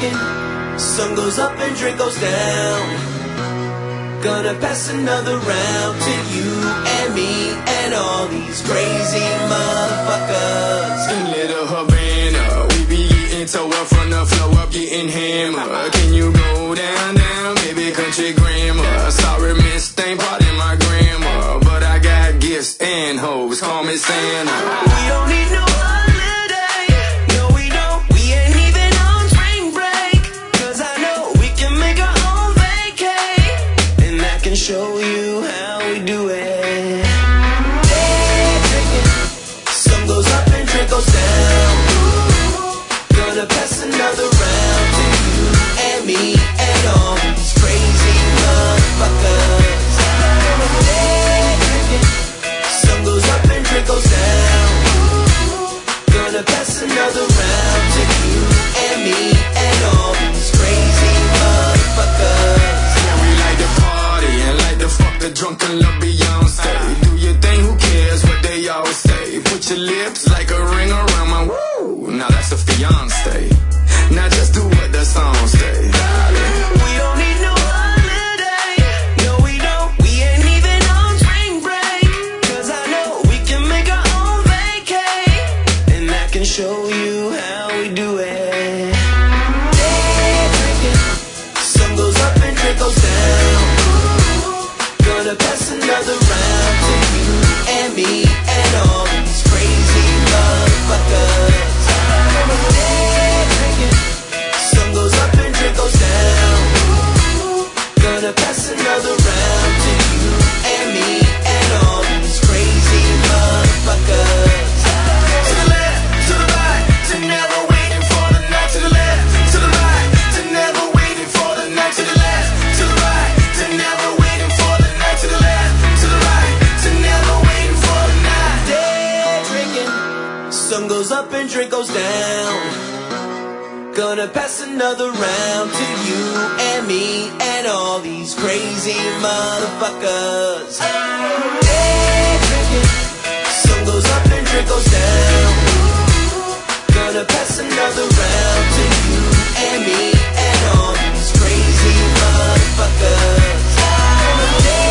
drinking. Sun goes up and drink goes down. Gonna pass another round to you and me and all these crazy motherfuckers. In Little Havana, we be eating toe up from the flow up, getting hammered. Can you go down, down, baby, country grammar? Sorry, miss, ain't part of my grammar, but I got gifts and hoes, call me Santa. We don't need no holiday, no we don't. We ain't even on spring break, 'cause I know we can make our own vacay, and I can show you how we do it. Day drinking, sun goes up and drink goes down. Gonna pass another round to you and me and all these crazy motherfuckers. Day drinking, sun goes up and drink goes down. Gonna pass another round to you and me and all these crazy motherfuckers. Yeah, we like to party and like to fuck the drunk and love Beyonce. Do your thing, who cares what they all say? Put your lips like a ring around my woo. Now that's a fiance. Now just do what the song say. We don't need no holiday, no we don't. We ain't even on spring break, 'cause I know we can make our own vacay, and I can show you how we do it. Day drinking, sun goes up and drink goes down. Gonna pass another round to you and me and all these crazy motherfuckers. Day drinking, sun goes up and drink goes down. Gonna pass another round to you and me and all these crazy motherfuckers. To the left, to the right, to never waiting for the night. To the left, to the right, to never waiting for the night. To the left, to the right, to never waiting for the night. To the left, to the right, to never waiting for the night. Day drinking, sun goes up and drink goes down. Gonna pass another round to you and me and all these crazy motherfuckers. Day drinking, sun goes up and drink goes down. Gonna pass another round to you and me and all these crazy motherfuckers. Day